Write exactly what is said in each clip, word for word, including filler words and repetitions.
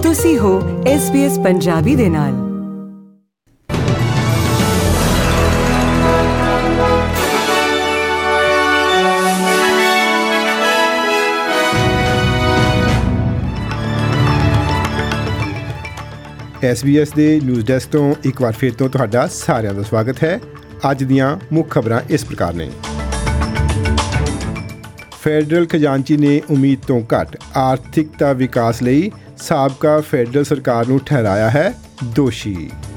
ਤੁਸੀਂ ਹੋ S B S Punjabi ਦੇ ਨਾਲ। ਐਸ ਬੀ ਐਸ ਦੇ ਨਿਊਜ਼ ਡੈਸਕ ਤੋਂ ਇੱਕ ਵਾਰ ਫਿਰ ਤੋਂ ਤੁਹਾਡਾ ਸਾਰਿਆਂ ਦਾ ਸਵਾਗਤ ਹੈ। ਅੱਜ ਦੀਆਂ ਮੁੱਖ ਖਬਰਾਂ ਇਸ ਪ੍ਰਕਾਰ ਨੇ। ਫੈਡਰਲ ਖਜ਼ਾਨਚੀ ਨੇ ਉਮੀਦ ਤੋਂ ਘੱਟ ਆਰਥਿਕਤਾ ਵਿਕਾਸ ਲਈ ਸਾਬਕਾ ਫੈਡਰਲ ਸਰਕਾਰ ਨੂੰ ਠਹਿਰਾਇਆ ਹੈ ਦੋਸ਼ੀ।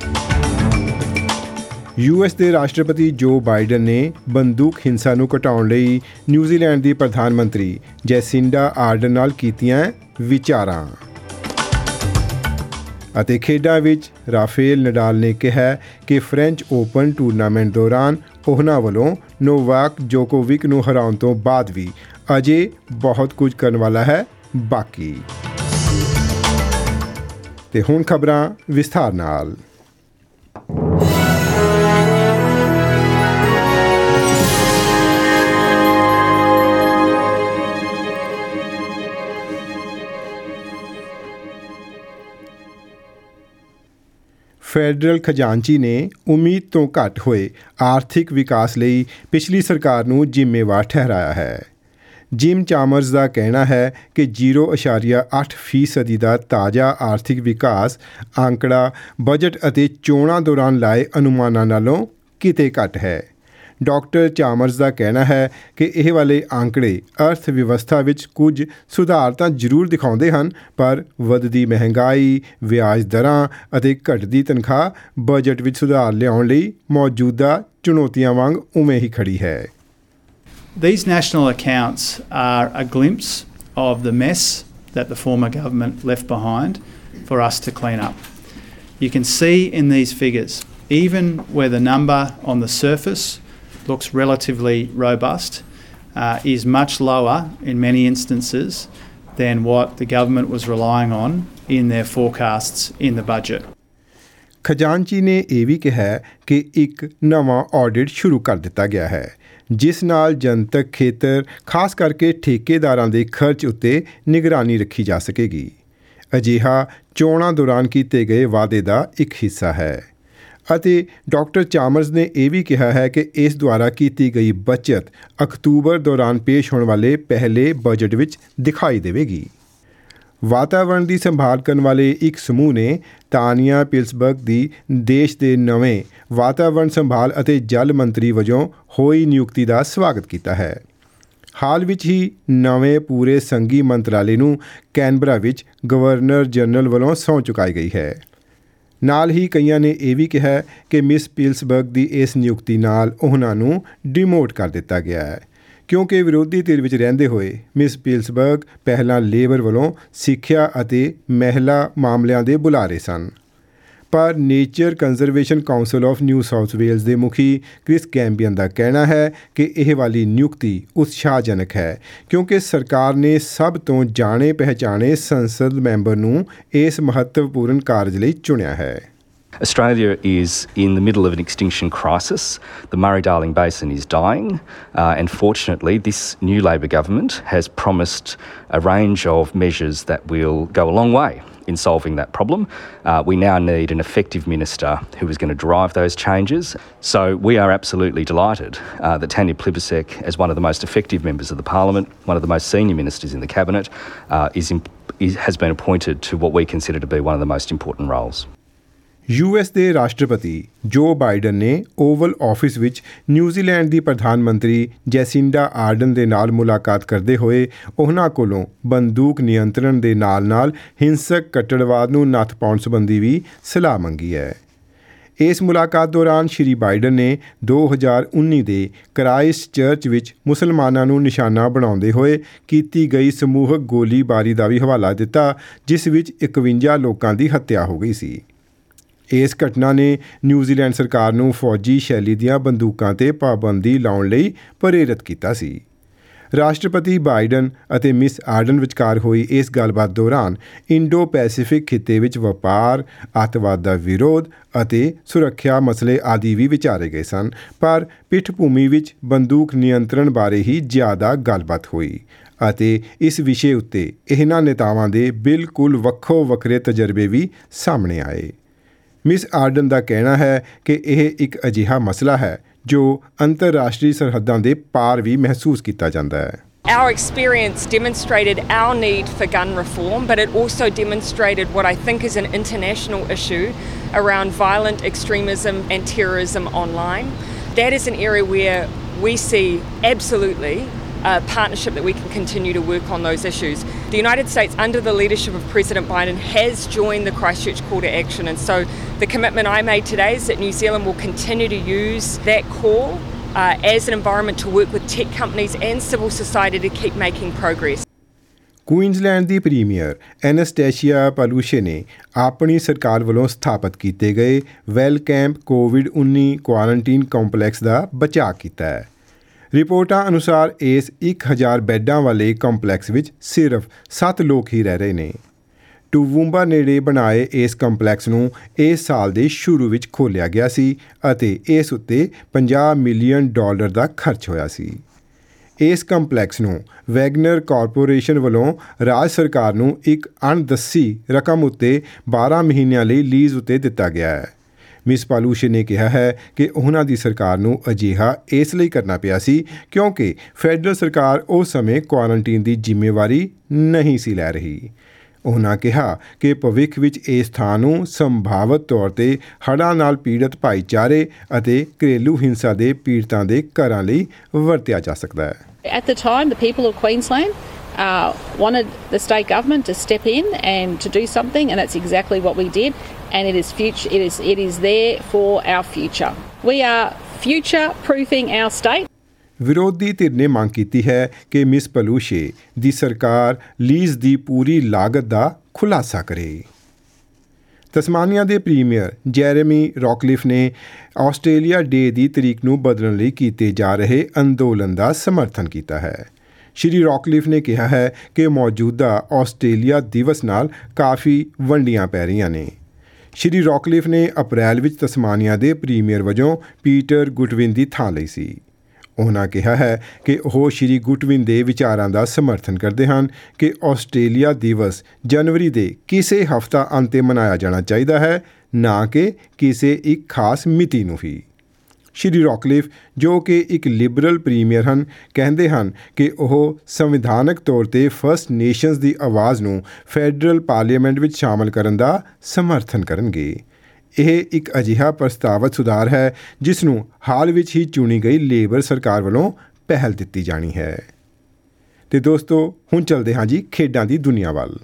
ਯੂ ਐਸ ਦੇ ਰਾਸ਼ਟਰਪਤੀ ਜੋ ਬਾਈਡਨ ਨੇ ਬੰਦੂਕ ਹਿੰਸਾ ਨੂੰ ਘਟਾਉਣ ਲਈ ਨਿਊਜ਼ੀਲੈਂਡ ਦੀ ਪ੍ਰਧਾਨ ਮੰਤਰੀ ਜੈਸਿੰਡਾ ਆਰਡਨ ਨਾਲ ਕੀਤੀਆਂ ਵਿਚਾਰਾਂ। ਅਤੇ ਖੇਡਾਂ ਵਿੱਚ ਰਾਫੇਲ ਨਡਾਲ ਨੇ ਕਿਹਾ ਕਿ ਫ੍ਰੈਂਚ ਓਪਨ ਟੂਰਨਾਮੈਂਟ ਦੌਰਾਨ ਉਹਨਾਂ ਵੱਲੋਂ ਨੋਵਾਕ ਜੋਕੋਵਿਕ ਨੂੰ ਹਰਾਉਣ ਤੋਂ ਬਾਅਦ ਵੀ ਅਜੇ ਬਹੁਤ ਕੁਝ ਕਰਨ ਵਾਲਾ ਹੈ ਬਾਕੀ। ਤੇ ਹੁਣ ਖਬਰਾਂ ਵਿਸਥਾਰ ਨਾਲ। ਫੈਡਰਲ ਖਜ਼ਾਨਚੀ ਨੇ ਉਮੀਦ ਤੋਂ ਘੱਟ ਹੋਏ ਆਰਥਿਕ ਵਿਕਾਸ ਲਈ ਪਿਛਲੀ ਸਰਕਾਰ ਨੂੰ ਜ਼ਿੰਮੇਵਾਰ ਠਹਿਰਾਇਆ ਹੈ। ਜਿਮ ਚਾਮਰਜ਼ ਦਾ ਕਹਿਣਾ ਹੈ ਕਿ ਜ਼ੀਰੋ ਅਸ਼ਾਰੀਆ ਅੱਠ ਫੀਸਦੀ ਦਾ ਤਾਜ਼ਾ ਆਰਥਿਕ ਵਿਕਾਸ ਅੰਕੜਾ ਬਜਟ ਅਤੇ ਚੋਣਾਂ ਦੌਰਾਨ ਲਾਏ ਅਨੁਮਾਨਾਂ ਨਾਲੋਂ ਕਿਤੇ ਘੱਟ ਹੈ। ਡਾਕਟਰ ਚਾਮਰਜ਼ ਦਾ ਕਹਿਣਾ ਹੈ ਕਿ ਇਹ ਵਾਲੇ ਅੰਕੜੇ ਅਰਥ ਵਿਵਸਥਾ ਵਿੱਚ ਕੁਝ ਸੁਧਾਰ ਤਾਂ ਜ਼ਰੂਰ ਦਿਖਾਉਂਦੇ ਹਨ, ਪਰ ਵੱਧਦੀ ਮਹਿੰਗਾਈ, ਵਿਆਜ ਦਰਾਂ ਅਤੇ ਘਟਦੀ ਤਨਖਾਹ ਬਜਟ ਵਿੱਚ ਸੁਧਾਰ ਲਿਆਉਣ ਲਈ ਮੌਜੂਦਾ ਚੁਣੌਤੀਆਂ ਵਾਂਗ ਉਵੇਂ ਹੀ ਖੜੀ ਹੈ। These national accounts are a glimpse of the mess that the former government left behind for us to clean up. You can see in these figures, even where the number on the surface looks relatively robust, uh, is much lower in many instances than what the government was relying on in their forecasts in the budget. ਖਜ਼ਾਨਚੀ ਨੇ ਇਹ ਵੀ ਕਿਹਾ ਕਿ ਇੱਕ ਨਵਾਂ audit ਸ਼ੁਰੂ ਕਰ ਦਿੱਤਾ ਗਿਆ ਹੈ, ਜਿਸ ਨਾਲ ਜਨਤਕ ਖੇਤਰ ਖਾਸ ਕਰਕੇ ਠੇਕੇਦਾਰਾਂ ਦੇ ਖਰਚ ਉੱਤੇ ਨਿਗਰਾਨੀ ਰੱਖੀ ਜਾ ਸਕੇਗੀ। ਅਜਿਹਾ ਚੋਣਾਂ ਦੌਰਾਨ ਕੀਤੇ ਗਏ ਵਾਅਦੇ ਦਾ ਇੱਕ ਹਿੱਸਾ ਹੈ। ਅਤੇ ਡਾਕਟਰ ਚਾਮਰਜ਼ ਨੇ ਇਹ ਵੀ ਕਿਹਾ ਹੈ ਕਿ ਇਸ ਦੁਆਰਾ ਕੀਤੀ ਗਈ ਬਚਤ ਅਕਤੂਬਰ ਦੌਰਾਨ ਪੇਸ਼ ਹੋਣ ਵਾਲੇ ਪਹਿਲੇ ਬਜਟ ਵਿੱਚ ਦਿਖਾਈ ਦੇਵੇਗੀ। ਵਾਤਾਵਰਣ ਦੀ ਸੰਭਾਲ ਕਰਨ ਵਾਲੇ ਇੱਕ ਸਮੂਹ ਨੇ ਤਾਨੀਆ ਪਿਲਸਬਰਗ ਦੀ ਦੇਸ਼ ਦੇ ਨਵੇਂ ਵਾਤਾਵਰਣ ਸੰਭਾਲ ਅਤੇ ਜਲ ਮੰਤਰੀ ਵਜੋਂ ਹੋਈ ਨਿਯੁਕਤੀ ਦਾ ਸਵਾਗਤ ਕੀਤਾ ਹੈ। ਹਾਲ ਵਿੱਚ ਹੀ ਨਵੇਂ ਪੂਰੇ ਸੰਘੀ ਮੰਤਰਾਲੇ ਨੂੰ ਕੈਨਬਰਾ ਵਿੱਚ ਗਵਰਨਰ ਜਨਰਲ ਵੱਲੋਂ ਸਹੁੰ ਚੁਕਾਈ ਗਈ ਹੈ। ਨਾਲ ਹੀ ਕਈਆਂ ਨੇ ਇਹ ਵੀ ਕਿਹਾ ਕਿ ਮਿਸ ਪਿਲਸਬਰਗ ਦੀ ਇਸ ਨਿਯੁਕਤੀ ਨਾਲ ਉਹਨਾਂ ਨੂੰ ਡਿਮੋਟ ਕਰ ਦਿੱਤਾ ਗਿਆ ਹੈ, ਕਿਉਂਕਿ ਵਿਰੋਧੀ ਧਿਰ ਵਿੱਚ ਰਹਿੰਦੇ ਹੋਏ ਮਿਸ ਪਿਲਸਬਰਗ ਪਹਿਲਾਂ ਲੇਬਰ ਵੱਲੋਂ ਸਿੱਖਿਆ ਅਤੇ ਮਹਿਲਾ ਮਾਮਲਿਆਂ ਦੇ ਬੁਲਾਰੇ ਸਨ। ਪਰ nature conservation council of New South Wales ਦੇ ਮੁਖੀ ਕ੍ਰਿਸ ਕੈਂਬੀਅਨ ਦਾ ਕਹਿਣਾ ਹੈ ਕਿ ਇਹ ਵਾਲੀ ਨਿਯੁਕਤੀ ਉਤਸ਼ਾਹਜਨਕ ਹੈ, ਕਿਉਂਕਿ ਸਰਕਾਰ ਨੇ ਸਭ ਤੋਂ ਜਾਣੇ ਪਹਿਚਾਣੇ ਸੰਸਦ ਮੈਂਬਰ ਨੂੰ ਇਸ ਮਹੱਤਵਪੂਰਨ ਕਾਰਜ ਲਈ ਚੁਣਿਆ ਹੈ। Australia is in the middle of an extinction crisis. The Murray-Darling Basin is dying, uh, and fortunately this new Labor government has promised a range of measures that will go a long way in solving that problem. Uh, we now need an effective minister who is going to drive those changes. So we are absolutely delighted uh, that Tanya Plibersek, as one of the most effective members of the Parliament, one of the most senior ministers in the Cabinet, uh, is, imp- is has been appointed to what we consider to be one of the most important roles. U S ਦੇ ਰਾਸ਼ਟਰਪਤੀ Joe Biden ਨੇ Oval Office ਵਿੱਚ New Zealand ਦੀ ਪ੍ਰਧਾਨ ਮੰਤਰੀ Jacinta ਆਰਡਨ ਦੇ ਨਾਲ ਮੁਲਾਕਾਤ ਕਰਦੇ ਹੋਏ ਉਹਨਾਂ ਕੋਲੋਂ ਬੰਦੂਕ ਨਿਯੰਤਰਣ ਦੇ ਨਾਲ ਨਾਲ ਹਿੰਸਕ ਕੱਟੜਵਾਦ ਨੂੰ ਨੱਥ ਪਾਉਣ ਸੰਬੰਧੀ ਵੀ ਸਲਾਹ ਮੰਗੀ ਹੈ। ਇਸ ਮੁਲਾਕਾਤ ਦੌਰਾਨ ਸ਼੍ਰੀ ਬਾਈਡਨ ਨੇ ਦੋ ਹਜ਼ਾਰ ਉੱਨੀ ਦੇ ਕਰਾਈਸਟ ਚਰਚ ਵਿੱਚ ਮੁਸਲਮਾਨਾਂ ਨੂੰ ਨਿਸ਼ਾਨਾ ਬਣਾਉਂਦੇ ਹੋਏ ਕੀਤੀ ਗਈ ਸਮੂਹਕ ਗੋਲੀਬਾਰੀ ਦਾ ਵੀ ਹਵਾਲਾ ਦਿੱਤਾ, ਜਿਸ ਵਿੱਚ ਇਕਵੰਜਾ ਲੋਕਾਂ ਦੀ ਹੱਤਿਆ ਹੋ ਗਈ ਸੀ। ਇਸ ਘਟਨਾ ਨੇ ਨਿਊਜ਼ੀਲੈਂਡ ਸਰਕਾਰ ਨੂੰ ਫੌਜੀ ਸ਼ੈਲੀ ਦੀਆਂ ਬੰਦੂਕਾਂ 'ਤੇ ਪਾਬੰਦੀ ਲਾਉਣ ਲਈ ਪ੍ਰੇਰਿਤ ਕੀਤਾ ਸੀ। ਰਾਸ਼ਟਰਪਤੀ ਬਾਈਡਨ ਅਤੇ ਮਿਸ ਆਰਡਨ ਵਿਚਕਾਰ ਹੋਈ ਇਸ ਗੱਲਬਾਤ ਦੌਰਾਨ ਇੰਡੋ ਪੈਸੀਫਿਕ ਖਿੱਤੇ ਵਿੱਚ ਵਪਾਰ, ਅੱਤਵਾਦ ਦਾ ਵਿਰੋਧ ਅਤੇ ਸੁਰੱਖਿਆ ਮਸਲੇ ਆਦਿ ਵੀ ਵਿਚਾਰੇ ਗਏ ਸਨ, ਪਰ ਪਿੱਠ ਭੂਮੀ ਵਿੱਚ ਬੰਦੂਕ ਨਿਯੰਤਰਣ ਬਾਰੇ ਹੀ ਜ਼ਿਆਦਾ ਗੱਲਬਾਤ ਹੋਈ ਅਤੇ ਇਸ ਵਿਸ਼ੇ ਉੱਤੇ ਇਹਨਾਂ ਨੇਤਾਵਾਂ ਦੇ ਬਿਲਕੁਲ ਵੱਖੋ ਵੱਖਰੇ ਤਜਰਬੇ ਵੀ ਸਾਹਮਣੇ ਆਏ। ਮਿਸ ਆਰਡਨ ਦਾ ਕਹਿਣਾ ਹੈ ਕਿ ਇਹ ਇੱਕ ਅਜਿਹਾ ਮਸਲਾ ਹੈ ਜੋ ਅੰਤਰਰਾਸ਼ਟਰੀ ਸਰਹੱਦਾਂ ਦੇ ਪਾਰ ਵੀ ਮਹਿਸੂਸ ਕੀਤਾ ਜਾਂਦਾ ਹੈ। Our experience demonstrated our need for gun reform, but it also demonstrated what I think is an international issue around violent extremism and terrorism online. That is an area where we see absolutely a partnership that we can continue to work on those issues. The United States, under the leadership of President Biden, has joined the Christchurch call to action, and so the commitment I made today is that New Zealand will continue to use that call uh, as an environment to work with tech companies and civil society to keep making progress. Queensland ਦੀ premier Annastacia Palaszczuk ਨੇ ਆਪਣੀ ਸਰਕਾਰ ਵੱਲੋਂ ਸਥਾਪਿਤ ਕੀਤੇ ਗਏ Wellcamp COVID ਉੱਨੀ quarantine complex ਦਾ ਬਚਾਅ ਕੀਤਾ ਹੈ। ਰਿਪੋਰਟਾਂ ਅਨੁਸਾਰ ਇਸ ਇੱਕ ਹਜ਼ਾਰ ਬੈੱਡਾਂ ਵਾਲੇ ਕੰਪਲੈਕਸ ਵਿੱਚ ਸਿਰਫ ਸੱਤ ਲੋਕ ਹੀ ਰਹਿ ਰਹੇ ਨੇ। ਟੂਵੂੰਬਾ ਨੇੜੇ ਬਣਾਏ ਇਸ ਕੰਪਲੈਕਸ ਨੂੰ ਇਸ ਸਾਲ ਦੇ ਸ਼ੁਰੂ ਵਿੱਚ ਖੋਲ੍ਹਿਆ ਗਿਆ ਸੀ ਅਤੇ ਇਸ ਉੱਤੇ ਪੰਜਾਹ ਮਿਲੀਅਨ ਡਾਲਰ ਦਾ ਖਰਚ ਹੋਇਆ ਸੀ। ਇਸ ਕੰਪਲੈਕਸ ਨੂੰ ਵੈਗਨਰ ਕਾਰਪੋਰੇਸ਼ਨ ਵੱਲੋਂ ਰਾਜ ਸਰਕਾਰ ਨੂੰ ਇੱਕ ਅਣਦੱਸੀ ਰਕਮ ਉੱਤੇ ਬਾਰਾਂ ਮਹੀਨਿਆਂ ਲਈ ਲੀਜ਼ ਉੱਤੇ ਦਿੱਤਾ ਗਿਆ ਹੈ। ਮਿਸ ਪਾਲੂਸ਼ੇ ਨੇ ਕਿਹਾ ਹੈ ਕਿ ਉਹਨਾਂ ਦੀ ਸਰਕਾਰ ਨੂੰ ਅਜਿਹਾ ਇਸ ਲਈ ਕਰਨਾ ਪਿਆ ਸੀ ਕਿਉਂਕਿ ਫੈਡਰਲ ਸਰਕਾਰ ਉਸ ਸਮੇਂ ਕੁਆਰੰਟੀਨ ਦੀ ਜ਼ਿੰਮੇਵਾਰੀ ਨਹੀਂ ਸੀ ਲੈ ਰਹੀ। ਉਹਨਾਂ ਕਿਹਾ ਕਿ ਭਵਿੱਖ ਵਿੱਚ ਇਸ ਥਾਂ ਨੂੰ ਸੰਭਾਵਤ ਤੌਰ 'ਤੇ ਹੜ੍ਹਾਂ ਨਾਲ ਪੀੜਤ ਭਾਈਚਾਰੇ ਅਤੇ ਘਰੇਲੂ ਹਿੰਸਾ ਦੇ ਪੀੜਤਾਂ ਦੇ ਘਰਾਂ ਲਈ ਵਰਤਿਆ ਜਾ ਸਕਦਾ ਹੈ। At the time, the people of Queensland uh, wanted the state government to step in and to do something, and that's exactly what we did. And it is future. It is. It is there for our future. We are future-proofing our state. ਵਿਰੋਧੀ ਧਿਰ ਨੇ ਮੰਗ ਕੀਤੀ ਹੈ ਕਿ miss ਪਾਲੂਸ਼ੇ ਦੀ ਸਰਕਾਰ lease ਦੀ ਪੂਰੀ ਲਾਗਤ ਦਾ ਖੁਲਾਸਾ ਕਰੇ। ਤਸਮਾਨੀਆ ਦੇ ਪ੍ਰੀਮੀਅਰ ਜੈਰੇਮੀ ਰੌਕਲਿਫ ਨੇ ਆਸਟ੍ਰੇਲੀਆ ਡੇ ਦੀ ਤਰੀਕ ਨੂੰ ਬਦਲਣ ਲਈ ਕੀਤੇ ਜਾ ਰਹੇ ਅੰਦੋਲਨ ਦਾ ਸਮਰਥਨ ਕੀਤਾ ਹੈ। ਸ਼੍ਰੀ ਰੌਕਲਿਫ ਨੇ ਕਿਹਾ ਹੈ ਕਿ ਮੌਜੂਦਾ ਆਸਟ੍ਰੇਲੀਆ ਦਿਵਸ ਨਾਲ ਕਾਫੀ ਵੰਡੀਆਂ ਪੈ ਰਹੀਆਂ ਨੇ। ਸ਼੍ਰੀ ਰੌਕਲਿਫ ਨੇ ਅਪ੍ਰੈਲ ਵਿੱਚ ਤਸਮਾਨੀਆ ਦੇ ਪ੍ਰੀਮੀਅਰ ਵਜੋਂ ਪੀਟਰ ਗੁਟਵਿਨ ਦੀ ਥਾਂ ਲਈ ਸੀ। ਉਹਨਾਂ ਕਿਹਾ ਹੈ ਕਿ ਉਹ ਸ਼੍ਰੀ ਗੁਟਵਿਨ ਦੇ ਵਿਚਾਰਾਂ ਦਾ ਸਮਰਥਨ ਕਰਦੇ ਹਨ ਕਿ ਆਸਟ੍ਰੇਲੀਆ ਦਿਵਸ ਜਨਵਰੀ ਦੇ ਕਿਸੇ ਹਫ਼ਤਾ ਅੰਤ 'ਤੇ ਮਨਾਇਆ ਜਾਣਾ ਚਾਹੀਦਾ ਹੈ, ਨਾ ਕਿ ਕਿਸੇ ਇੱਕ ਖਾਸ ਮਿਤੀ ਨੂੰ ਹੀ। ਸ਼੍ਰੀ ਰੌਕਲਿਫ ਜੋ ਕਿ ਇੱਕ ਲਿਬਰਲ ਪ੍ਰੀਮੀਅਰ ਹਨ ਕਹਿੰਦੇ ਹਨ ਕਿ ਉਹ ਸੰਵਿਧਾਨਕ ਤੌਰ 'ਤੇ ਫਸਟ ਨੇਸ਼ਨਸ ਦੀ ਆਵਾਜ਼ ਨੂੰ ਫੈਡਰਲ ਪਾਰਲੀਮੈਂਟ ਵਿੱਚ ਸ਼ਾਮਲ ਕਰਨ ਦਾ ਸਮਰਥਨ ਕਰਨਗੇ। ਇਹ ਇੱਕ ਅਜਿਹਾ ਪ੍ਰਸਤਾਵਤ ਸੁਧਾਰ ਹੈ ਜਿਸ ਨੂੰ ਹਾਲ ਵਿੱਚ ਹੀ ਚੁਣੀ ਗਈ ਲੇਬਰ ਸਰਕਾਰ ਵੱਲੋਂ ਪਹਿਲ ਦਿੱਤੀ ਜਾਣੀ ਹੈ। ਤੇ ਦੋਸਤੋ ਹੁਣ ਚੱਲਦੇ ਹਾਂ ਜੀ ਖੇਡਾਂ ਦੀ ਦੁਨੀਆ ਵੱਲ।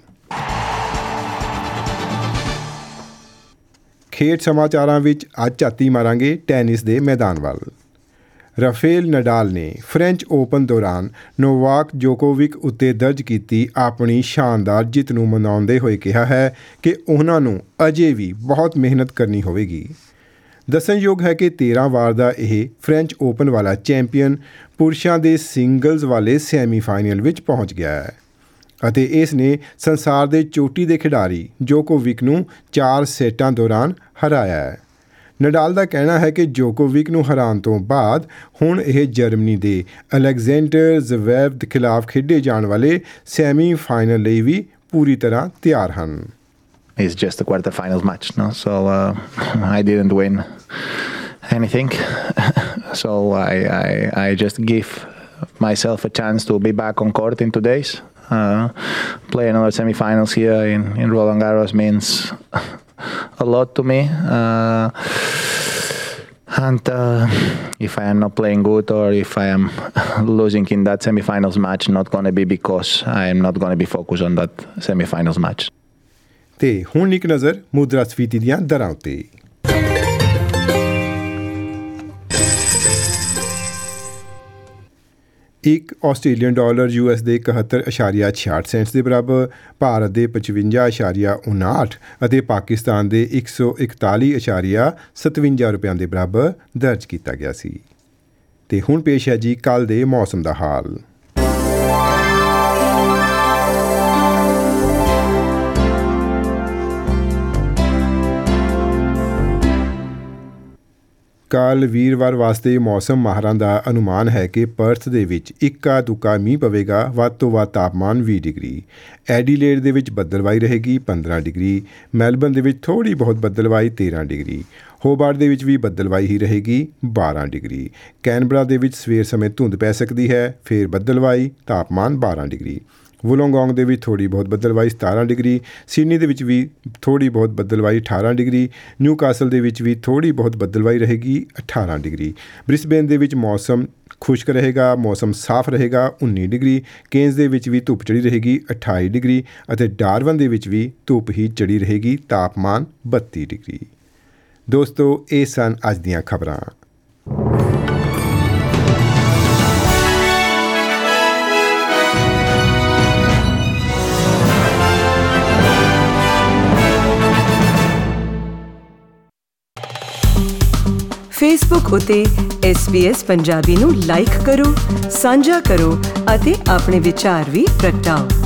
ਖੇਡ ਸਮਾਚਾਰਾਂ ਵਿੱਚ ਅੱਜ ਝਾਤੀ ਮਾਰਾਂਗੇ ਟੈਨਿਸ ਦੇ ਮੈਦਾਨ ਵੱਲ। ਰਾਫੇਲ ਨਡਾਲ ਨੇ ਫ੍ਰੈਂਚ ਓਪਨ ਦੌਰਾਨ ਨੋਵਾਕ ਜੋਕੋਵਿਕ ਉੱਤੇ ਦਰਜ ਕੀਤੀ ਆਪਣੀ ਸ਼ਾਨਦਾਰ ਜਿੱਤ ਨੂੰ ਮਨਾਉਂਦੇ ਹੋਏ ਕਿਹਾ ਹੈ ਕਿ ਉਹਨਾਂ ਨੂੰ ਅਜੇ ਵੀ ਬਹੁਤ ਮਿਹਨਤ ਕਰਨੀ ਹੋਵੇਗੀ। ਦੱਸਣਯੋਗ ਹੈ ਕਿ ਤੇਰ੍ਹਾਂ ਵਾਰ ਦਾ ਇਹ ਫ੍ਰੈਂਚ ਓਪਨ ਵਾਲਾ ਚੈਂਪੀਅਨ ਪੁਰਸ਼ਾਂ ਦੇ ਸਿੰਗਲਜ਼ ਵਾਲੇ ਸੈਮੀਫਾਈਨਲ ਵਿੱਚ ਪਹੁੰਚ ਗਿਆ ਹੈ ਅਤੇ ਇਸ ਨੇ ਸੰਸਾਰ ਦੇ ਚੋਟੀ ਦੇ ਖਿਡਾਰੀ ਜੋਕੋਵਿਕ ਨੂੰ ਚਾਰ ਸੈਟਾਂ ਦੌਰਾਨ ਹਰਾਇਆ ਹੈ। ਨਡਾਲ ਦਾ ਕਹਿਣਾ ਹੈ ਕਿ ਜੋਕੋਵਿਕ ਨੂੰ ਹਰਾਉਣ ਤੋਂ ਬਾਅਦ ਹੁਣ ਇਹ ਜਰਮਨੀ ਦੇ ਅਲੈਗਜ਼ੈਂਡਰ ਜ਼ਵੈਰਵ ਦੇ ਖਿਲਾਫ ਖੇਡੇ ਜਾਣ ਵਾਲੇ ਸੈਮੀ ਫਾਈਨਲ ਲਈ ਵੀ ਪੂਰੀ ਤਰ੍ਹਾਂ ਤਿਆਰ ਹਨ। It's just a quarterfinals match, no? So uh, I didn't win anything. So I, I I just give myself a chance to be back on court in two days. Uh, play another semi-finals here in, in Roland Garros means a lot to me. Uh, and uh, if I am not playing good or if I am losing in that semi-finals match, not going to be because I am not going to be focused on that semi-finals match. ਤੇ ਹੁਣ ਇੱਕ ਨਜ਼ਰ ਮੁਦਰਾਸਫੀਤੀ ਦੀਆਂ ਦਰਾਂ ਉੱਤੇ। ਇੱਕ Australian dollar you S ਦੇ ਇਕਹੱਤਰ ਇਸ਼ਾਰੀਆ ਛਿਆਹਠ ਸੈਂਟਸ ਦੇ ਬਰਾਬਰ, ਭਾਰਤ ਦੇ ਪਚਵੰਜਾ ਇਸ਼ਾਰੀਆ ਉਨਾਹਠ ਅਤੇ ਪਾਕਿਸਤਾਨ ਦੇ ਇੱਕ ਸੌ ਇਕਤਾਲੀ ਇਸ਼ਾਰੀਆ ਸਤਵੰਜਾ ਰੁਪਇਆਂ ਦੇ ਬਰਾਬਰ ਦਰਜ ਕੀਤਾ ਗਿਆ ਸੀ। ਤੇ ਹੁਣ ਪੇਸ਼ ਹੈ ਜੀ ਕੱਲ੍ਹ ਦੇ ਮੌਸਮ ਦਾ ਹਾਲ। ਕੱਲ੍ਹ ਵੀਰਵਾਰ ਵਾਸਤੇ ਮੌਸਮ ਮਾਹਰਾਂ ਦਾ ਅਨੁਮਾਨ ਹੈ ਕਿ ਪਰਥ ਦੇ ਵਿੱਚ ਇੱਕਾ ਦੁੱਕਾ ਮੀਂਹ ਪਵੇਗਾ, ਵੱਧ ਤੋਂ ਵੱਧ ਤਾਪਮਾਨ ਵੀਹ ਡਿਗਰੀ। ਐਡੀਲੇਡ ਦੇ ਵਿੱਚ ਬੱਦਲਵਾਈ ਰਹੇਗੀ ਪੰਦਰਾਂ ਡਿਗਰੀ। ਮੈਲਬਨ ਦੇ ਵਿੱਚ ਥੋੜ੍ਹੀ ਬਹੁਤ ਬੱਦਲਵਾਈ ਤੇਰਾਂ ਡਿਗਰੀ। ਹੋਬਾਰਟ ਦੇ ਵਿੱਚ ਵੀ ਬੱਦਲਵਾਈ ਹੀ ਰਹੇਗੀ ਬਾਰਾਂ ਡਿਗਰੀ। ਕੈਨਬਰਾ ਦੇ ਵਿੱਚ ਸਵੇਰ ਸਮੇਂ ਧੁੰਦ ਪੈ ਸਕਦੀ ਹੈ, ਫਿਰ ਬੱਦਲਵਾਈ, ਤਾਪਮਾਨ ਬਾਰਾਂ ਡਿਗਰੀ। ਵੁਲੋਂਗੋਂਗ ਦੇ ਵਿੱਚ ਥੋੜ੍ਹੀ ਬਹੁਤ ਬੱਦਲਵਾਈ ਸਤਾਰਾਂ ਡਿਗਰੀ। ਸਿਡਨੀ ਦੇ ਵਿੱਚ ਵੀ ਥੋੜ੍ਹੀ ਬਹੁਤ ਬੱਦਲਵਾਈ ਅਠਾਰਾਂ ਡਿਗਰੀ। ਨਿਊਕਾਸਲ ਦੇ ਵਿੱਚ ਵੀ ਥੋੜ੍ਹੀ ਬਹੁਤ ਬੱਦਲਵਾਈ ਰਹੇਗੀ ਅਠਾਰਾਂ ਡਿਗਰੀ। ਬ੍ਰਿਸਬੇਨ ਦੇ ਵਿੱਚ ਮੌਸਮ ਖੁਸ਼ਕ ਰਹੇਗਾ, ਮੌਸਮ ਸਾਫ਼ ਰਹੇਗਾ ਉੱਨੀ ਡਿਗਰੀ। ਕੇਨਜ਼ ਦੇ ਵਿੱਚ ਵੀ ਧੁੱਪ ਚੜੀ ਰਹੇਗੀ ਅਠਾਈ ਡਿਗਰੀ ਅਤੇ ਡਾਰਵਨ ਦੇ ਵਿੱਚ ਵੀ ਧੁੱਪ ਹੀ ਚੜੀ ਰਹੇਗੀ, ਤਾਪਮਾਨ ਬੱਤੀ ਡਿਗਰੀ। ਦੋਸਤੋ, ਇਹ ਸਨ ਅੱਜ ਦੀਆਂ ਖਬਰਾਂ। ਫੇਸਬੁੱਕ ਉਤੇ ਐਸ ਬੀ ਐਸ ਪੰਜਾਬੀ ਨੂੰ ਲਾਈਕ ਕਰੋ, ਸਾਂਝਾ ਕਰੋ ਅਤੇ ਆਪਣੇ ਵਿਚਾਰ ਵੀ ਪ੍ਰਗਟਾਓ।